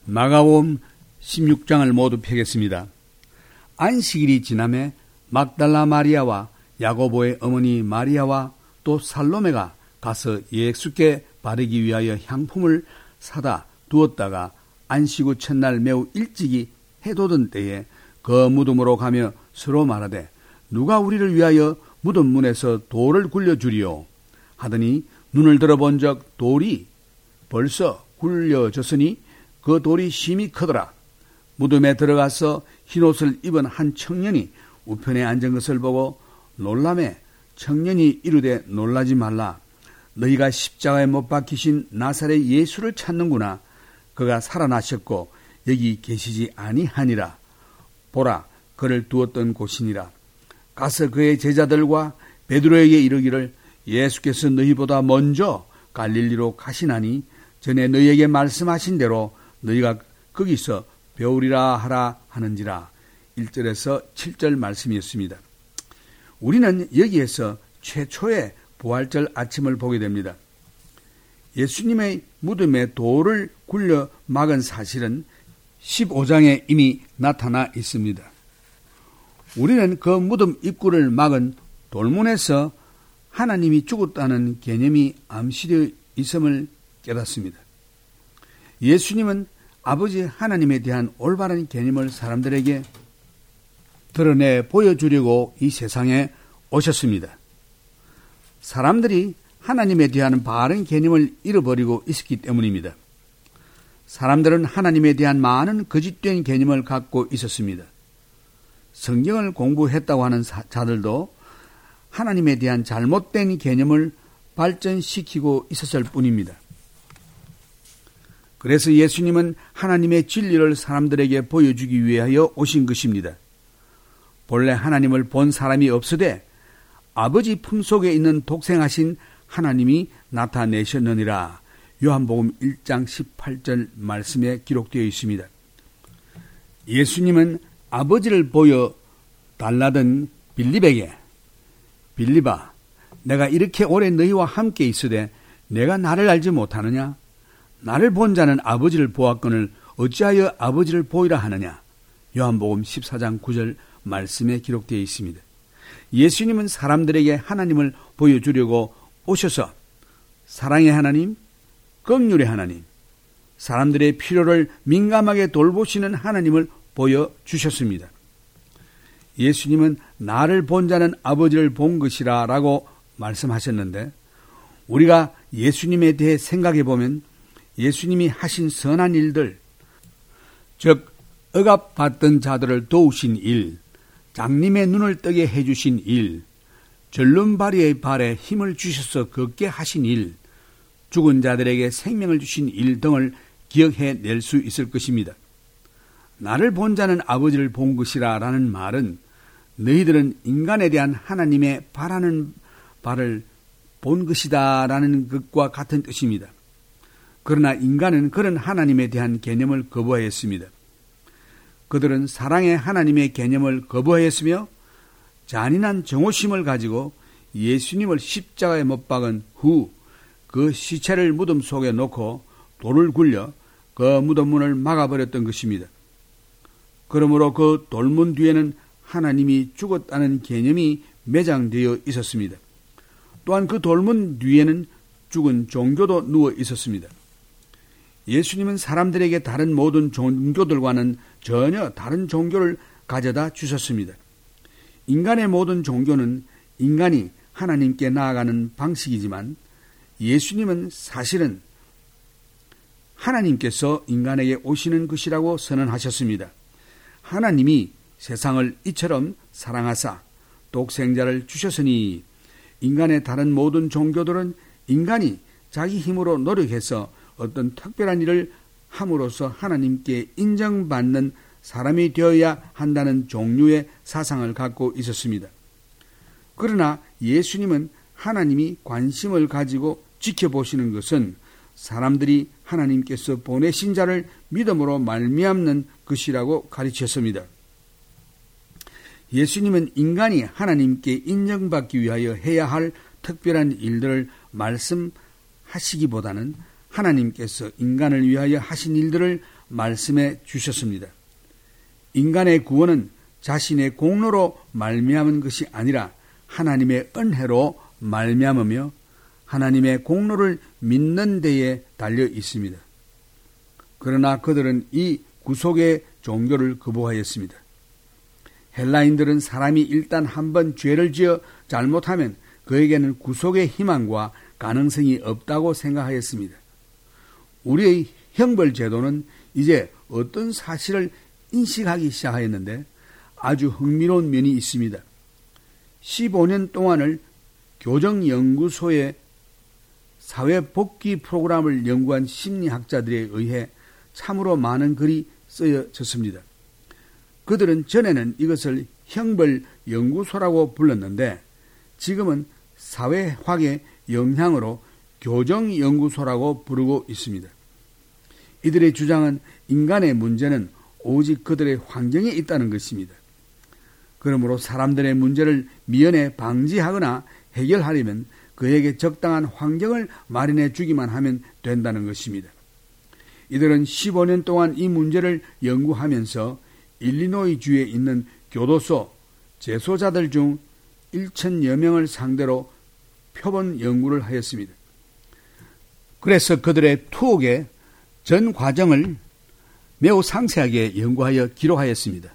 마가복음 16장을 모두 펴겠습니다. 안식일이 지남에 막달라 마리아와 야고보의 어머니 마리아와 또 살로메가 가서 예수께 바르기 위하여 향품을 사다 두었다가 안식 후 첫날 매우 일찍이 해돋은 때에 그 무덤으로 가며 서로 말하되 누가 우리를 위하여 무덤 문에서 돌을 굴려주리오 하더니 눈을 들어본적 돌이 벌써 굴려졌으니 그 돌이 심히 크더라. 무덤에 들어가서 흰옷을 입은 한 청년이 우편에 앉은 것을 보고 놀라매 청년이 이르되 놀라지 말라. 너희가 십자가에 못 박히신 나사렛 예수를 찾는구나. 그가 살아나셨고 여기 계시지 아니하니라. 보라, 그를 두었던 곳이니라. 가서 그의 제자들과 베드로에게 이르기를 예수께서 너희보다 먼저 갈릴리로 가시나니 전에 너희에게 말씀하신 대로 너희가 거기서 배우리라 하라 하는지라. 1절에서 7절 말씀이었습니다. 우리는 여기에서 최초의 부활절 아침을 보게 됩니다. 예수님의 무덤에 돌을 굴려 막은 사실은 15장에 이미 나타나 있습니다. 우리는 그 무덤 입구를 막은 돌문에서 하나님이 죽었다는 개념이 암시되어 있음을 깨닫습니다. 예수님은 아버지 하나님에 대한 올바른 개념을 사람들에게 드러내 보여주려고 이 세상에 오셨습니다. 사람들이 하나님에 대한 바른 개념을 잃어버리고 있었기 때문입니다. 사람들은 하나님에 대한 많은 거짓된 개념을 갖고 있었습니다. 성경을 공부했다고 하는 자들도 하나님에 대한 잘못된 개념을 발전시키고 있었을 뿐입니다. 그래서 예수님은 하나님의 진리를 사람들에게 보여주기 위하여 오신 것입니다. 본래 하나님을 본 사람이 없으되 아버지 품속에 있는 독생하신 하나님이 나타내셨느니라. 요한복음 1장 18절 말씀에 기록되어 있습니다. 예수님은 아버지를 보여 달라던 빌립에게 빌립아, 내가 이렇게 오래 너희와 함께 있으되 내가 나를 알지 못하느냐? 나를 본 자는 아버지를 보았거늘 어찌하여 아버지를 보이라 하느냐? 요한복음 14장 9절 말씀에 기록되어 있습니다. 예수님은 사람들에게 하나님을 보여주려고 오셔서 사랑의 하나님, 긍휼의 하나님, 사람들의 필요를 민감하게 돌보시는 하나님을 보여주셨습니다. 예수님은 나를 본 자는 아버지를 본 것이라 라고 말씀하셨는데 우리가 예수님에 대해 생각해 보면 예수님이 하신 선한 일들, 즉 억압받던 자들을 도우신 일, 장님의 눈을 뜨게 해주신 일, 절름발이의 발에 힘을 주셔서 걷게 하신 일, 죽은 자들에게 생명을 주신 일 등을 기억해낼 수 있을 것입니다. 나를 본 자는 아버지를 본 것이라 라는 말은 너희들은 인간에 대한 하나님의 바라는 바를 본 것이다 라는 것과 같은 뜻입니다. 그러나 인간은 그런 하나님에 대한 개념을 거부하였습니다. 그들은 사랑의 하나님의 개념을 거부하였으며 잔인한 정오심을 가지고 예수님을 십자가에 못 박은 후 그 시체를 무덤 속에 놓고 돌을 굴려 그 무덤 문을 막아버렸던 것입니다. 그러므로 그 돌문 뒤에는 하나님이 죽었다는 개념이 매장되어 있었습니다. 또한 그 돌문 뒤에는 죽은 종교도 누워 있었습니다. 예수님은 사람들에게 다른 모든 종교들과는 전혀 다른 종교를 가져다 주셨습니다. 인간의 모든 종교는 인간이 하나님께 나아가는 방식이지만 예수님은 사실은 하나님께서 인간에게 오시는 것이라고 선언하셨습니다. 하나님이 세상을 이처럼 사랑하사 독생자를 주셨으니 인간의 다른 모든 종교들은 인간이 자기 힘으로 노력해서 어떤 특별한 일을 함으로써 하나님께 인정받는 사람이 되어야 한다는 종류의 사상을 갖고 있었습니다. 그러나 예수님은 하나님이 관심을 가지고 지켜보시는 것은 사람들이 하나님께서 보내신 자를 믿음으로 말미암는 것이라고 가르쳤습니다. 예수님은 인간이 하나님께 인정받기 위하여 해야 할 특별한 일들을 말씀하시기보다는 하나님께서 인간을 위하여 하신 일들을 말씀해 주셨습니다. 인간의 구원은 자신의 공로로 말미암은 것이 아니라 하나님의 은혜로 말미암으며 하나님의 공로를 믿는 데에 달려 있습니다. 그러나 그들은 이 구속의 종교를 거부하였습니다. 헬라인들은 사람이 일단 한번 죄를 지어 잘못하면 그에게는 구속의 희망과 가능성이 없다고 생각하였습니다. 우리의 형벌 제도는 이제 어떤 사실을 인식하기 시작하였는데 아주 흥미로운 면이 있습니다. 15년 동안을 교정연구소의 사회복귀 프로그램을 연구한 심리학자들에 의해 참으로 많은 글이 쓰여졌습니다. 그들은 전에는 이것을 형벌연구소라고 불렀는데 지금은 사회학의 영향으로 교정연구소라고 부르고 있습니다. 이들의 주장은 인간의 문제는 오직 그들의 환경에 있다는 것입니다. 그러므로 사람들의 문제를 미연에 방지하거나 해결하려면 그에게 적당한 환경을 마련해 주기만 하면 된다는 것입니다. 이들은 15년 동안 이 문제를 연구하면서 일리노이주에 있는 교도소 재소자들 중 1,000여 명을 상대로 표본 연구를 하였습니다. 그래서 그들의 투옥의 전 과정을 매우 상세하게 연구하여 기록하였습니다.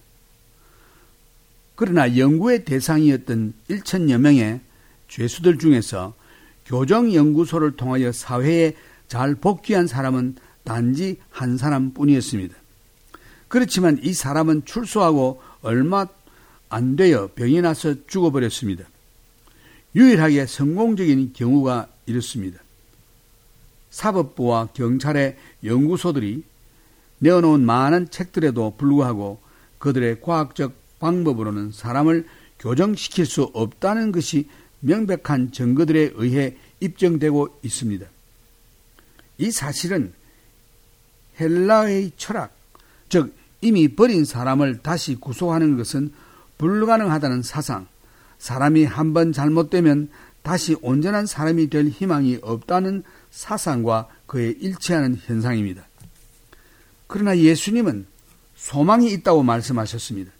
그러나 연구의 대상이었던 1,000여 명의 죄수들 중에서 교정연구소를 통하여 사회에 잘 복귀한 사람은 단지 한 사람뿐이었습니다. 그렇지만 이 사람은 출소하고 얼마 안 되어 병이 나서 죽어버렸습니다. 유일하게 성공적인 경우가 이렇습니다. 사법부와 경찰의 연구소들이 내어놓은 많은 책들에도 불구하고 그들의 과학적 방법으로는 사람을 교정시킬 수 없다는 것이 명백한 증거들에 의해 입증되고 있습니다. 이 사실은 헬라의 철학, 즉 이미 버린 사람을 다시 구속하는 것은 불가능하다는 사상, 사람이 한번 잘못되면 다시 온전한 사람이 될 희망이 없다는 사상과 그에 일치하는 현상입니다. 그러나 예수님은 소망이 있다고 말씀하셨습니다.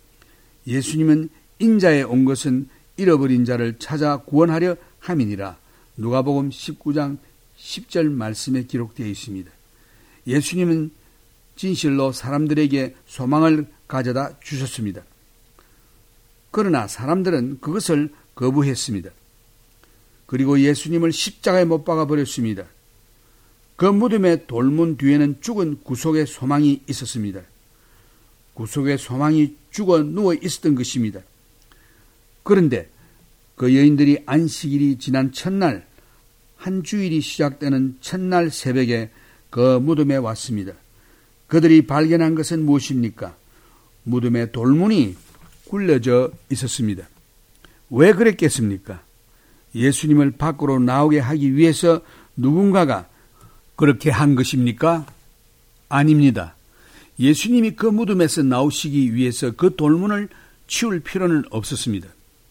예수님은 인자에 온 것은 잃어버린 자를 찾아 구원하려 함이니라. 누가복음 19장 10절 말씀에 기록되어 있습니다. 예수님은 진실로 사람들에게 소망을 가져다 주셨습니다. 그러나 사람들은 그것을 거부했습니다. 그리고 예수님을 십자가에 못 박아 버렸습니다. 그 무덤의 돌문 뒤에는 죽은 구속의 소망이 있었습니다. 구속의 소망이 죽어 누워 있었던 것입니다. 그런데 그 여인들이 안식일이 지난 첫날, 한 주일이 시작되는 첫날 새벽에 그 무덤에 왔습니다. 그들이 발견한 것은 무엇입니까? 무덤의 돌문이 굴려져 있었습니다. 왜 그랬겠습니까? 예수님을 밖으로 나오게 하기 위해서 누군가가 그렇게 한 것입니까? 아닙니다. 예수님이 그 무덤에서 나오시기 위해서 그 돌문을 치울 필요는 없었습니다.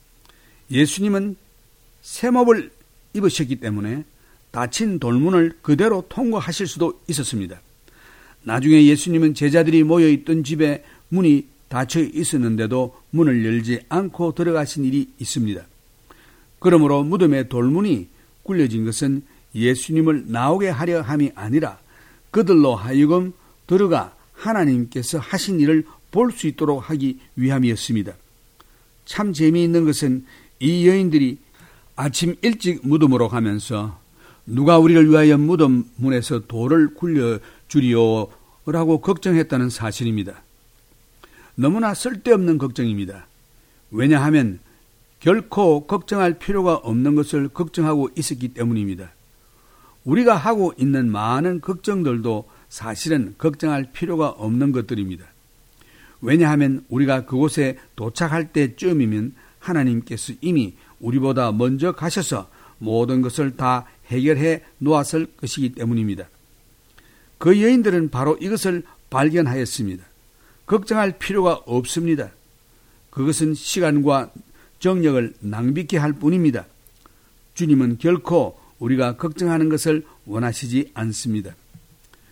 예수님은 쇠목을 입으셨기 때문에 닫힌 돌문을 그대로 통과하실 수도 있었습니다. 나중에 예수님은 제자들이 모여있던 집에 문이 닫혀 있었는데도 문을 열지 않고 들어가신 일이 있습니다. 그러므로 무덤의 돌문이 굴려진 것은 예수님을 나오게 하려 함이 아니라 그들로 하여금 들어가 하나님께서 하신 일을 볼 수 있도록 하기 위함이었습니다. 참 재미있는 것은 이 여인들이 아침 일찍 무덤으로 가면서 누가 우리를 위하여 무덤 문에서 돌을 굴려주리오 라고 걱정했다는 사실입니다. 너무나 쓸데없는 걱정입니다. 왜냐하면 결코 걱정할 필요가 없는 것을 걱정하고 있었기 때문입니다. 우리가 하고 있는 많은 걱정들도 사실은 걱정할 필요가 없는 것들입니다. 왜냐하면 우리가 그곳에 도착할 때쯤이면 하나님께서 이미 우리보다 먼저 가셔서 모든 것을 다 해결해 놓았을 것이기 때문입니다. 그 여인들은 바로 이것을 발견하였습니다. 걱정할 필요가 없습니다. 그것은 시간과 정력을 낭비케 할 뿐입니다. 주님은 결코 우리가 걱정하는 것을 원하시지 않습니다.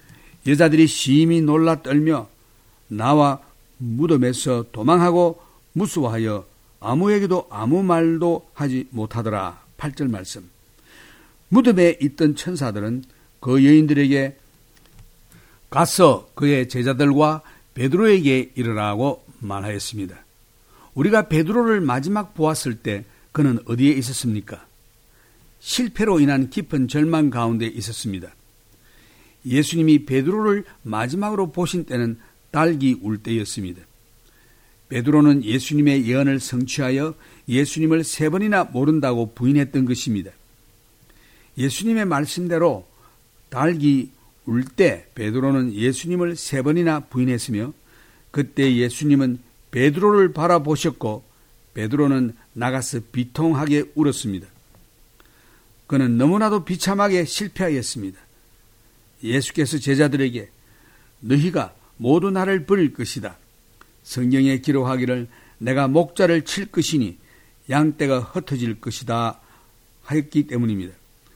여자들이 심히 놀라 떨며 나와 무덤에서 도망하고 무수하여 아무에게도 아무 말도 하지 못하더라. 8절 말씀. 무덤에 있던 천사들은 그 여인들에게 가서 그의 제자들과 베드로에게 이르라고 말하였습니다. 우리가 베드로를 마지막 보았을 때 그는 어디에 있었습니까? 실패로 인한 깊은 절망 가운데 있었습니다. 예수님이 베드로를 마지막으로 보신 때는 딸기 울 때였습니다. 베드로는 예수님의 예언을 성취하여 예수님을 3번이나 모른다고 부인했던 것입니다. 예수님의 말씀대로 딸기 울 때 베드로는 예수님을 3번이나 부인했으며 그때 예수님은 베드로를 바라보셨고 베드로는 나가서 비통하게 울었습니다. 그는 너무나도 비참하게 실패하였습니다. 예수께서 제자들에게 너희가 모두 나를 버릴 것이다. 성경에 기록하기를 내가 목자를 칠 것이니 양떼가 흩어질 것이다 하였기 때문입니다.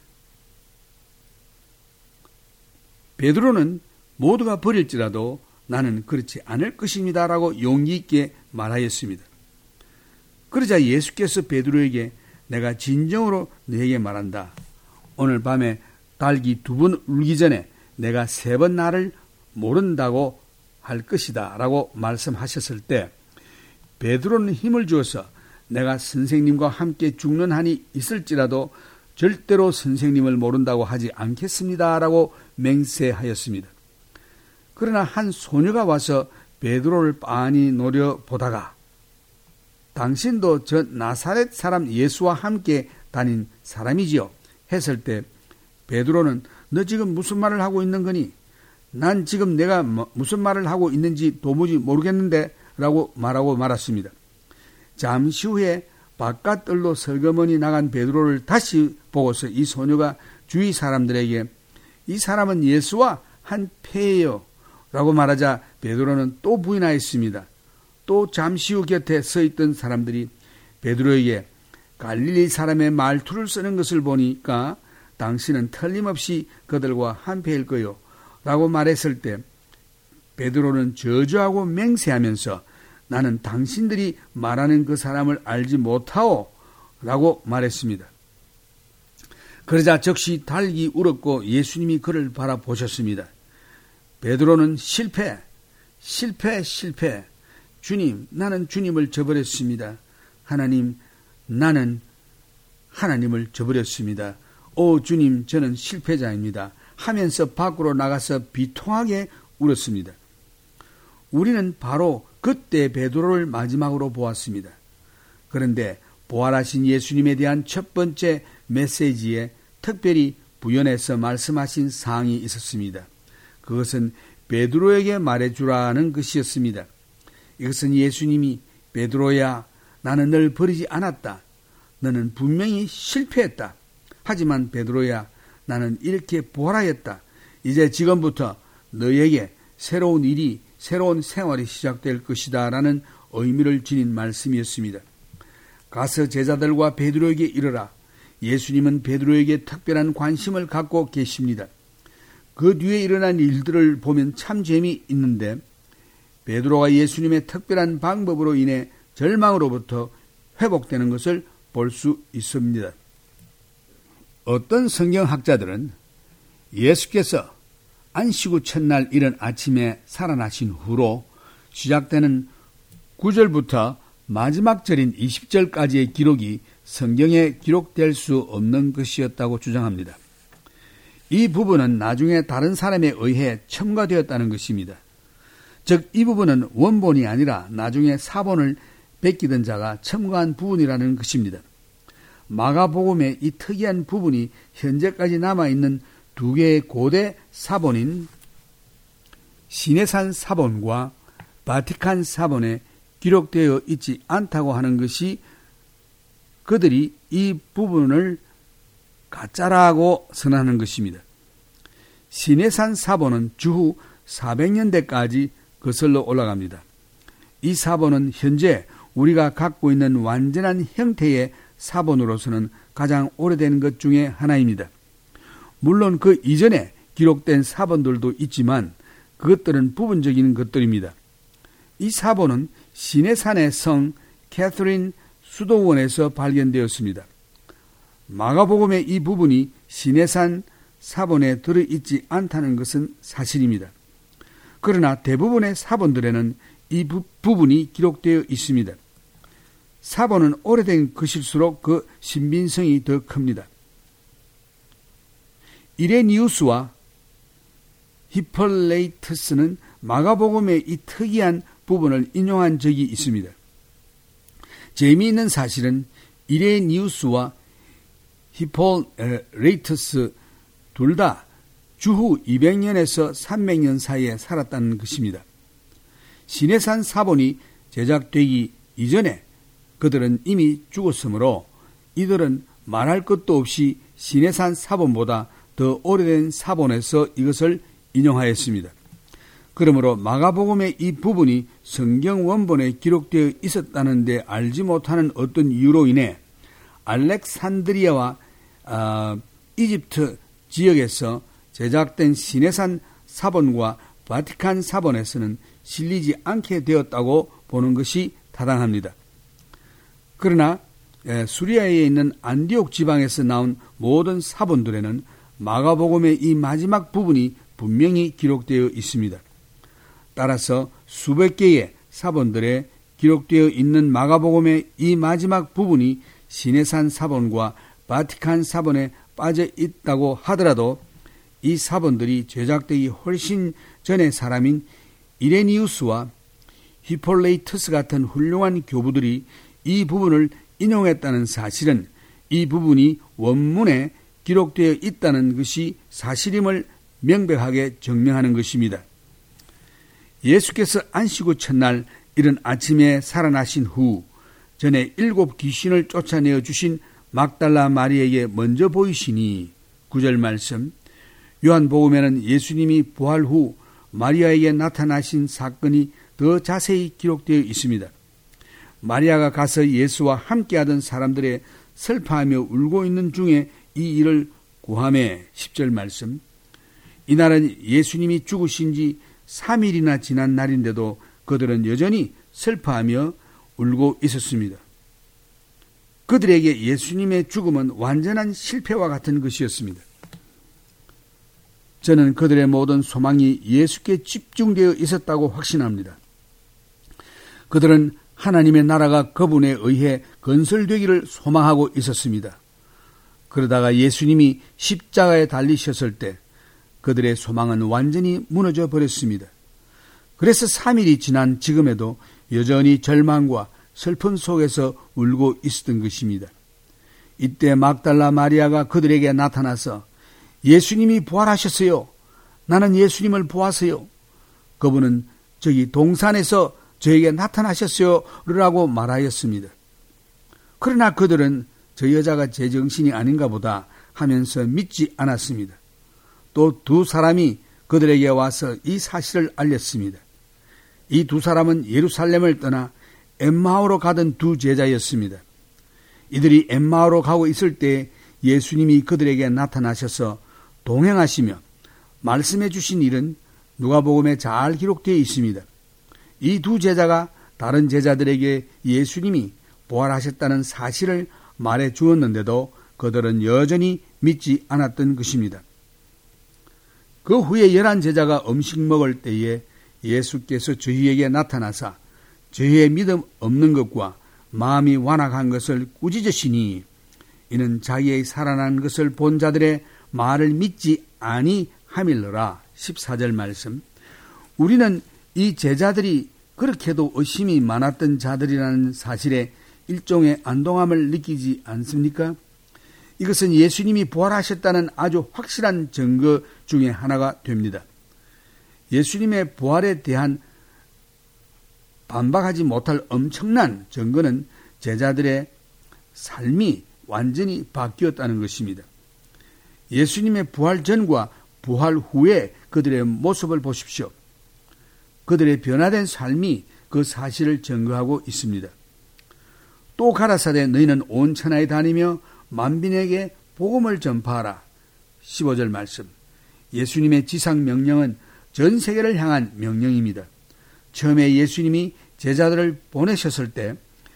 베드로는 모두가 버릴지라도 나는 그렇지 않을 것입니다 라고 용기 있게 말하였습니다. 그러자 예수께서 베드로에게 내가 진정으로 너에게 말한다. 오늘 밤에 딸기 2번 울기 전에 내가 3번 나를 모른다고 할 것이다 라고 말씀하셨을 때 베드로는 힘을 주어서 내가 선생님과 함께 죽는 한이 있을지라도 절대로 선생님을 모른다고 하지 않겠습니다 라고 맹세하였습니다. 그러나 한 소녀가 와서 베드로를 빤히 노려보다가 당신도 저 나사렛 사람 예수와 함께 다닌 사람이지요 했을 때 베드로는 너 지금 무슨 말을 하고 있는 거니? 난 지금 내가 무슨 말을 하고 있는지 도무지 모르겠는데 라고 말하고 말았습니다. 잠시 후에 바깥뜰로 설거머니 나간 베드로를 다시 보고서 이 소녀가 주위 사람들에게 이 사람은 예수와 한 패예요 라고 말하자 베드로는 또 부인하였습니다. 또 잠시 후 곁에 서 있던 사람들이 베드로에게 갈릴리 사람의 말투를 쓰는 것을 보니까 당신은 틀림없이 그들과 한패일 거요 라고 말했을 때 베드로는 저주하고 맹세하면서 나는 당신들이 말하는 그 사람을 알지 못하오 라고 말했습니다. 그러자 즉시 달기 울었고 예수님이 그를 바라보셨습니다. 베드로는 실패. 주님, 나는 주님을 저버렸습니다. 하나님, 나는 하나님을 저버렸습니다. 오 주님, 저는 실패자입니다. 하면서 밖으로 나가서 비통하게 울었습니다. 우리는 바로 그때 베드로를 마지막으로 보았습니다. 그런데 부활하신 예수님에 대한 첫 번째 메시지에 특별히 부연해서 말씀하신 사항이 있었습니다. 그것은 베드로에게 말해주라는 것이었습니다. 이것은 예수님이 베드로야, 나는 널 버리지 않았다. 너는 분명히 실패했다. 하지만 베드로야, 나는 이렇게 부활하였다. 이제 지금부터 너에게 새로운 일이, 새로운 생활이 시작될 것이다 라는 의미를 지닌 말씀이었습니다. 가서 제자들과 베드로에게 이르라. 예수님은 베드로에게 특별한 관심을 갖고 계십니다. 그 뒤에 일어난 일들을 보면 참 재미있는데 베드로가 예수님의 특별한 방법으로 인해 절망으로부터 회복되는 것을 볼 수 있습니다. 어떤 성경학자들은 예수께서 안식 후 첫날 이른 아침에 살아나신 후로 시작되는 9절부터 마지막 절인 20절까지의 기록이 성경에 기록될 수 없는 것이었다고 주장합니다. 이 부분은 나중에 다른 사람에 의해 첨가되었다는 것입니다. 즉, 이 부분은 원본이 아니라 나중에 사본을 베끼던 자가 첨가한 부분이라는 것입니다. 마가복음의 이 특이한 부분이 현재까지 남아있는 두 개의 고대 사본인 시내산 사본과 바티칸 사본에 기록되어 있지 않다고 하는 것이 그들이 이 부분을 가짜라고 선언하는 것입니다. 시내산 사본은 주후 400년대까지 거슬러 올라갑니다. 이 사본은 현재 우리가 갖고 있는 완전한 형태의 사본으로서는 가장 오래된 것 중에 하나입니다. 물론 그 이전에 기록된 사본들도 있지만 그것들은 부분적인 것들입니다. 이 사본은 시내산의 성 캐서린 수도원에서 발견되었습니다. 마가복음의 이 부분이 시내산 사본에 들어있지 않다는 것은 사실입니다. 그러나 대부분의 사본들에는 이 부분이 기록되어 있습니다. 사본은 오래된 것일수록 그 신빙성이 더 큽니다. 이레니우스와 히폴레이터스는 마가복음의 이 특이한 부분을 인용한 적이 있습니다. 재미있는 사실은 이레니우스와 히폴레이터스 둘 다 주후 200년에서 300년 사이에 살았다는 것입니다. 시내산 사본이 제작되기 이전에 그들은 이미 죽었으므로 이들은 말할 것도 없이 시내산 사본보다 더 오래된 사본에서 이것을 인용하였습니다. 그러므로 마가복음의 이 부분이 성경 원본에 기록되어 있었다는 데 알지 못하는 어떤 이유로 인해 알렉산드리아와 이집트 지역에서 제작된 시내산 사본과 바티칸 사본에서는 실리지 않게 되었다고 보는 것이 타당합니다. 그러나 수리아에 있는 안디옥 지방에서 나온 모든 사본들에는 마가복음의 이 마지막 부분이 분명히 기록되어 있습니다. 따라서 수백 개의 사본들에 기록되어 있는 마가복음의 이 마지막 부분이 시내산 사본과 바티칸 사본에 빠져 있다고 하더라도 이 사본들이 제작되기 훨씬 전의 사람인 이레니우스와 히폴레이터스 같은 훌륭한 교부들이 이 부분을 인용했다는 사실은 이 부분이 원문에 기록되어 있다는 것이 사실임을 명백하게 증명하는 것입니다. 예수께서 안식 후 첫날 이른 아침에 살아나신 후 전에 7 귀신을 쫓아내어 주신 막달라 마리에게 먼저 보이시니 9절 말씀, 요한복음에는 예수님이 부활 후 마리아에게 나타나신 사건이 더 자세히 기록되어 있습니다. 마리아가 가서 예수와 함께하던 사람들의 슬퍼하며 울고 있는 중에 이 일을 구하매 10절 말씀, 이날은 예수님이 죽으신 지 3일이나 지난 날인데도 그들은 여전히 슬퍼하며 울고 있었습니다. 그들에게 예수님의 죽음은 완전한 실패와 같은 것이었습니다. 저는 그들의 모든 소망이 예수께 집중되어 있었다고 확신합니다. 그들은 하나님의 나라가 그분에 의해 건설되기를 소망하고 있었습니다. 그러다가 예수님이 십자가에 달리셨을 때 그들의 소망은 완전히 무너져 버렸습니다. 그래서 3일이 지난 지금에도 여전히 절망과 슬픔 속에서 울고 있었던 것입니다. 이때 막달라 마리아가 그들에게 나타나서 예수님이 부활하셨어요. 나는 예수님을 보았어요. 그분은 저기 동산에서 저에게 나타나셨어요. 라고 말하였습니다. 그러나 그들은 저 여자가 제정신이 아닌가 보다 하면서 믿지 않았습니다. 또 두 사람이 그들에게 와서 이 사실을 알렸습니다. 이 두 사람은 예루살렘을 떠나 엠마오로 가던 두 제자였습니다. 이들이 엠마오로 가고 있을 때 예수님이 그들에게 나타나셔서 동행하시며 말씀해 주신 일은 누가복음에 잘 기록되어 있습니다. 이 두 제자가 다른 제자들에게 예수님이 부활하셨다는 사실을 말해 주었는데도 그들은 여전히 믿지 않았던 것입니다. 그 후에 11 제자가 음식 먹을 때에 예수께서 저희에게 나타나사 저희의 믿음 없는 것과 마음이 완악한 것을 꾸짖으시니 이는 자기의 살아난 것을 본 자들의 말을 믿지 아니함일러라. 14절 말씀. 우리는 이 제자들이 그렇게도 의심이 많았던 자들이라는 사실에 일종의 안도감을 느끼지 않습니까? 이것은 예수님이 부활하셨다는 아주 확실한 증거 중에 하나가 됩니다. 예수님의 부활에 대한 반박하지 못할 엄청난 증거는 제자들의 삶이 완전히 바뀌었다는 것입니다. 예수님의 부활 전과 부활 후에 그들의 모습을 보십시오. 그들의 변화된 삶이 그 사실을 증거하고 있습니다. 또 가라사대 너희는 온 천하에 다니며 만민에게 복음을 전파하라. 15절 말씀. 예수님의 지상 명령은 전 세계를 향한 명령입니다. 처음에 예수님이 제자들을 보내셨을 때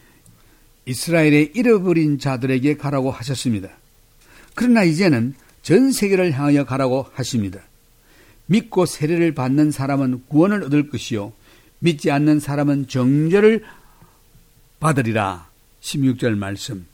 이스라엘의 잃어버린 자들에게 가라고 하셨습니다. 그러나 이제는 전 세계를 향하여 가라고 하십니다. 믿고 세례를 받는 사람은 구원을 얻을 것이요 믿지 않는 사람은 정죄를 받으리라. 16절 말씀.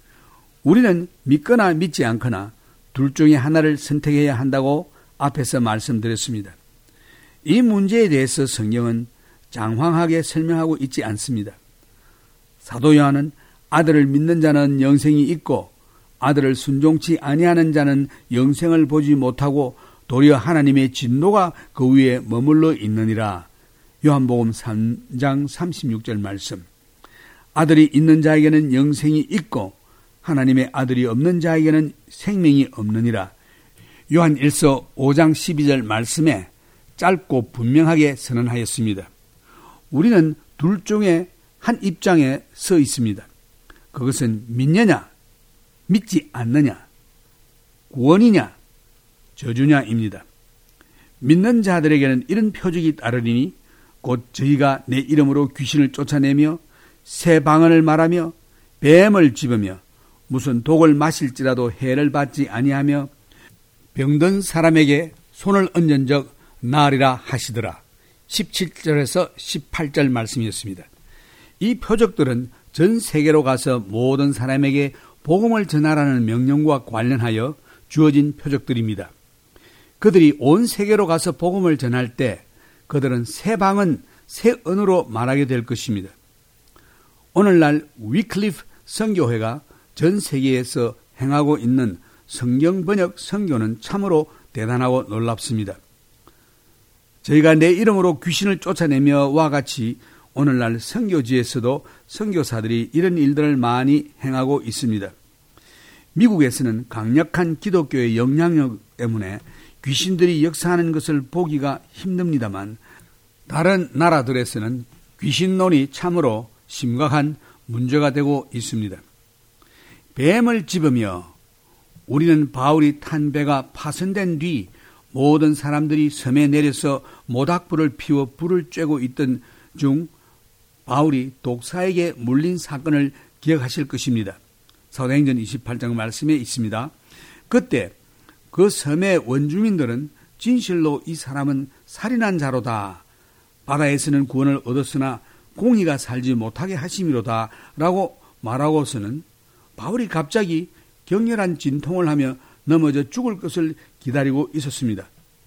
우리는 믿거나 믿지 않거나 둘 중에 하나를 선택해야 한다고 앞에서 말씀드렸습니다. 이 문제에 대해서 성경은 장황하게 설명하고 있지 않습니다. 사도 요한은 아들을 믿는 자는 영생이 있고 아들을 순종치 아니하는 자는 영생을 보지 못하고 도리어 하나님의 진노가 그 위에 머물러 있느니라. 요한복음 3장 36절 말씀. 아들이 있는 자에게는 영생이 있고 하나님의 아들이 없는 자에게는 생명이 없느니라. 요한 1서 5장 12절 말씀에 짧고 분명하게 선언하였습니다. 우리는 둘 중에 한 입장에 서 있습니다. 그것은 믿느냐, 믿지 않느냐, 구원이냐, 저주냐입니다. 믿는 자들에게는 이런 표적이 따르리니 곧 저희가 내 이름으로 귀신을 쫓아내며 새 방언을 말하며 뱀을 집으며 무슨 독을 마실지라도 해를 받지 아니하며 병든 사람에게 손을 얹은 적 나으리라 하시더라. 17절에서 18절 말씀이었습니다. 이 표적들은 전 세계로 가서 모든 사람에게 복음을 전하라는 명령과 관련하여 주어진 표적들입니다. 그들이 온 세계로 가서 복음을 전할 때 그들은 새 방언, 새 언어로 말하게 될 것입니다. 오늘날 위클리프 선교회가 전 세계에서 행하고 있는 성경 번역 선교는 참으로 대단하고 놀랍습니다. 저희가 내 이름으로 귀신을 쫓아내며와 같이 오늘날 선교지에서도 선교사들이 이런 일들을 많이 행하고 있습니다. 미국에서는 강력한 기독교의 영향력 때문에 귀신들이 역사하는 것을 보기가 힘듭니다만 다른 나라들에서는 귀신론이 참으로 심각한 문제가 되고 있습니다. 뱀을 집으며 우리는 바울이 탄 배가 파손된 뒤 모든 사람들이 섬에 내려서 모닥불을 피워 불을 쬐고 있던 중 바울이 독사에게 물린 사건을 기억하실 것입니다. 사도행전 28장 말씀에 있습니다. 그때 그 섬의 원주민들은 진실로 이 사람은 살인한 자로다. 바다에서는 구원을 얻었으나 공의가 살지 못하게 하심이로다 라고 말하고서는 바울이 갑자기 격렬한 진통을 하며 넘어져 죽을 것을 기다리고 있었습니다.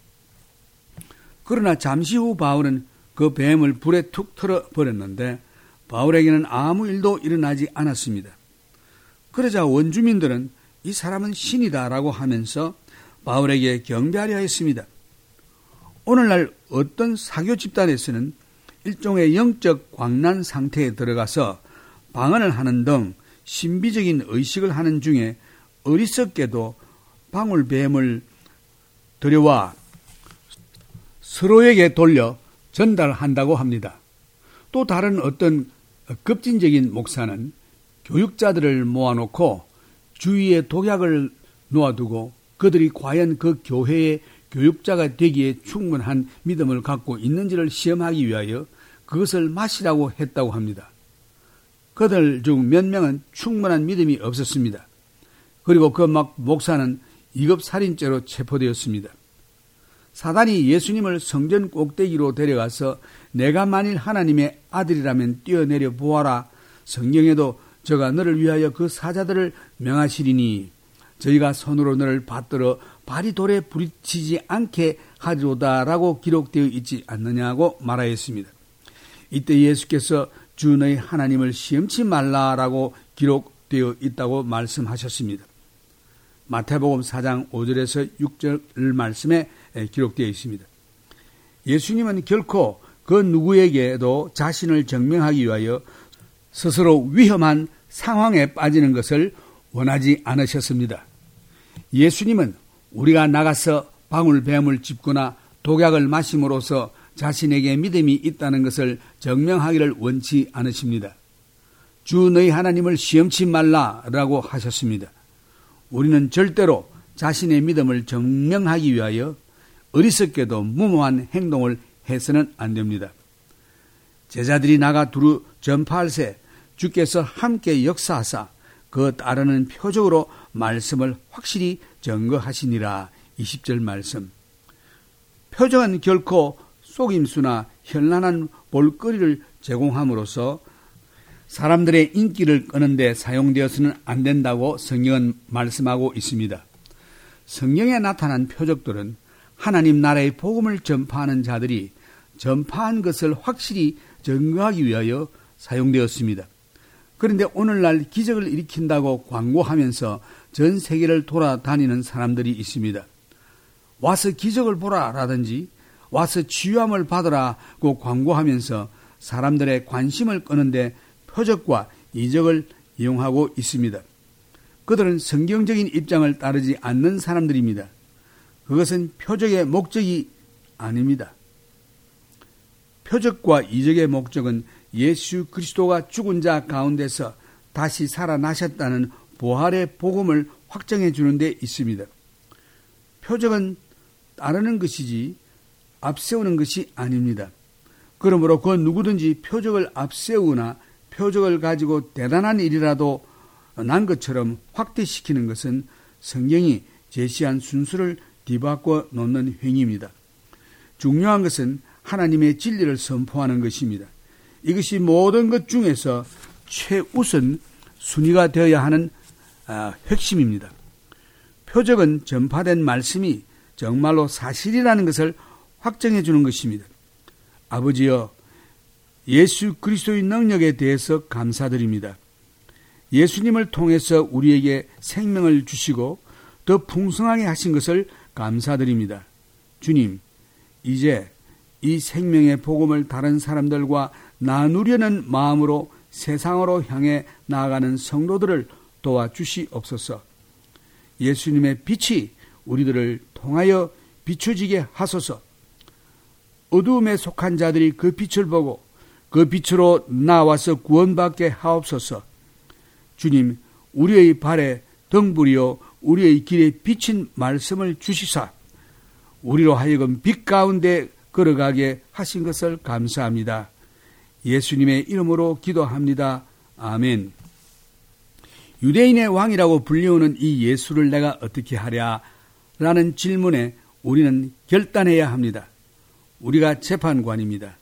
그러나 잠시 후 바울은 그 뱀을 불에 툭 털어버렸는데 바울에게는 아무 일도 일어나지 않았습니다. 그러자 원주민들은 이 사람은 신이다 라고 하면서 바울에게 경배하려 했습니다. 오늘날 어떤 사교 집단에서는 일종의 영적 광란 상태에 들어가서 방언을 하는 등 신비적인 의식을 하는 중에 어리석게도 방울뱀을 들여와 서로에게 돌려 전달한다고 합니다. 또 다른 어떤 급진적인 목사는 교육자들을 모아놓고 주위에 독약을 놓아두고 그들이 과연 그 교회의 교육자가 되기에 충분한 믿음을 갖고 있는지를 시험하기 위하여 그것을 마시라고 했다고 합니다. 그들 중 몇 명은 충분한 믿음이 없었습니다. 그리고 그 목사는 2급 살인죄로 체포되었습니다. 사단이 예수님을 성전 꼭대기로 데려가서 내가 만일 하나님의 아들이라면 뛰어내려 보아라. 성경에도 저가 너를 위하여 그 사자들을 명하시리니 저희가 손으로 너를 받들어 발이 돌에 부딪히지 않게 하리로다라고 기록되어 있지 않느냐고 말하였습니다. 이때 예수께서 주 너희 하나님을 시험치 말라라고 기록되어 있다고 말씀하셨습니다. 마태복음 4장 5절에서 6절 말씀에 기록되어 있습니다. 예수님은 결코 그 누구에게도 자신을 증명하기 위하여 스스로 위험한 상황에 빠지는 것을 원하지 않으셨습니다. 예수님은 우리가 나가서 방울뱀을 짚거나 독약을 마심으로써 자신에게 믿음이 있다는 것을 증명하기를 원치 않으십니다. 주 너희 하나님을 시험치 말라라고 하셨습니다. 우리는 절대로 자신의 믿음을 증명하기 위하여 어리석게도 무모한 행동을 해서는 안 됩니다. 제자들이 나가 두루 전파할새 주께서 함께 역사하사 그 따르는 표적으로 말씀을 확실히 증거하시니라. 20절 말씀. 표적은 결코 속임수나 현란한 볼거리를 제공함으로써 사람들의 인기를 끄는 데 사용되어서는 안 된다고 성경은 말씀하고 있습니다. 성경에 나타난 표적들은 하나님 나라의 복음을 전파하는 자들이 전파한 것을 확실히 증거하기 위하여 사용되었습니다. 그런데 오늘날 기적을 일으킨다고 광고하면서 전 세계를 돌아다니는 사람들이 있습니다. 와서 기적을 보라라든지 와서 치유함을 받으라고 광고하면서 사람들의 관심을 끄는데 표적과 이적을 이용하고 있습니다. 그들은 성경적인 입장을 따르지 않는 사람들입니다. 그것은 표적의 목적이 아닙니다. 표적과 이적의 목적은 예수 그리스도가 죽은 자 가운데서 다시 살아나셨다는 부활의 복음을 확정해 주는 데 있습니다. 표적은 따르는 것이지 앞세우는 것이 아닙니다. 그러므로 그 누구든지 표적을 앞세우거나 표적을 가지고 대단한 일이라도 난 것처럼 확대시키는 것은 성경이 제시한 순서를 뒤바꿔 놓는 행위입니다. 중요한 것은 하나님의 진리를 선포하는 것입니다. 이것이 모든 것 중에서 최우선 순위가 되어야 하는 핵심입니다. 표적은 전파된 말씀이 정말로 사실이라는 것을 확정해 주는 것입니다. 아버지여, 예수 그리스도의 능력에 대해서 감사드립니다. 예수님을 통해서 우리에게 생명을 주시고 더 풍성하게 하신 것을 감사드립니다. 주님, 이제 이 생명의 복음을 다른 사람들과 나누려는 마음으로 세상으로 향해 나아가는 성도들을 도와주시옵소서. 예수님의 빛이 우리들을 통하여 비춰지게 하소서. 어두움에 속한 자들이 그 빛을 보고 그 빛으로 나와서 구원받게 하옵소서. 주님, 우리의 발에 등불이요 우리의 길에 비친 말씀을 주시사 우리로 하여금 빛 가운데 걸어가게 하신 것을 감사합니다. 예수님의 이름으로 기도합니다. 아멘. 유대인의 왕이라고 불리우는 이 예수를 내가 어떻게 하랴? 라는 질문에 우리는 결단해야 합니다. 우리가 재판관입니다.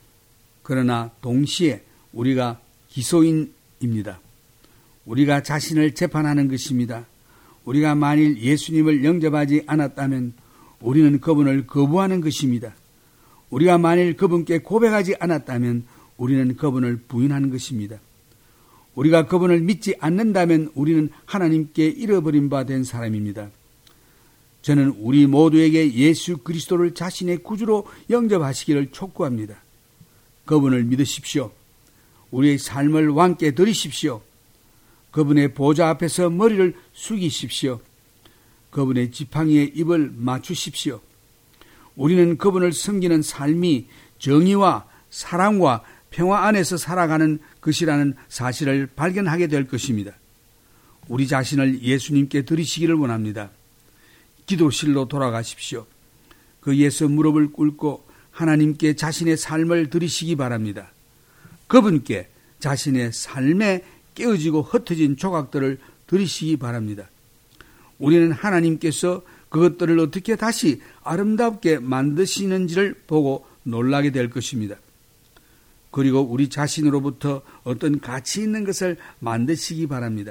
그러나 동시에 우리가 기소인입니다. 우리가 자신을 재판하는 것입니다. 우리가 만일 예수님을 영접하지 않았다면 우리는 그분을 거부하는 것입니다. 우리가 만일 그분께 고백하지 않았다면 우리는 그분을 부인하는 것입니다. 우리가 그분을 믿지 않는다면 우리는 하나님께 잃어버린 바 된 사람입니다. 저는 우리 모두에게 예수 그리스도를 자신의 구주로 영접하시기를 촉구합니다. 그분을 믿으십시오. 우리의 삶을 왕께 드리십시오. 그분의 보좌 앞에서 머리를 숙이십시오. 그분의 지팡이에 입을 맞추십시오. 우리는 그분을 섬기는 삶이 정의와 사랑과 평화 안에서 살아가는 것이라는 사실을 발견하게 될 것입니다. 우리 자신을 예수님께 드리시기를 원합니다. 기도실로 돌아가십시오. 그 예수 무릎을 꿇고 하나님께 자신의 삶을 드리시기 바랍니다. 그분께 자신의 삶에 깨어지고 흩어진 조각들을 드리시기 바랍니다. 우리는 하나님께서 그것들을 어떻게 다시 아름답게 만드시는지를 보고 놀라게 될 것입니다. 그리고 우리 자신으로부터 어떤 가치 있는 것을 만드시기 바랍니다.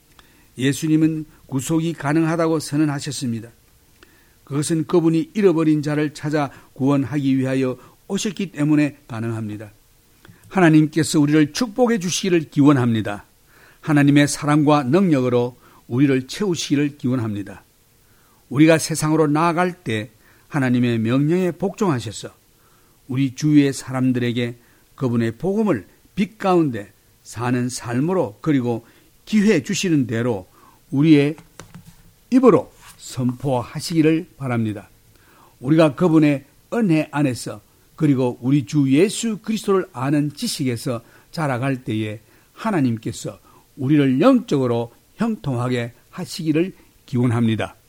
예수님은 구속이 가능하다고 선언하셨습니다. 그것은 그분이 잃어버린 자를 찾아 구원하기 위하여 오셨기 때문에 가능합니다. 하나님께서 우리를 축복해 주시기를 기원합니다. 하나님의 사랑과 능력으로 우리를 채우시기를 기원합니다. 우리가 세상으로 나아갈 때 하나님의 명령에 복종하셔서 우리 주위의 사람들에게 그분의 복음을 빛 가운데 사는 삶으로 그리고 기회 주시는 대로 우리의 입으로 선포하시기를 바랍니다. 우리가 그분의 은혜 안에서 그리고 우리 주 예수 그리스도를 아는 지식에서 자라갈 때에 하나님께서 우리를 영적으로 형통하게 하시기를 기원합니다.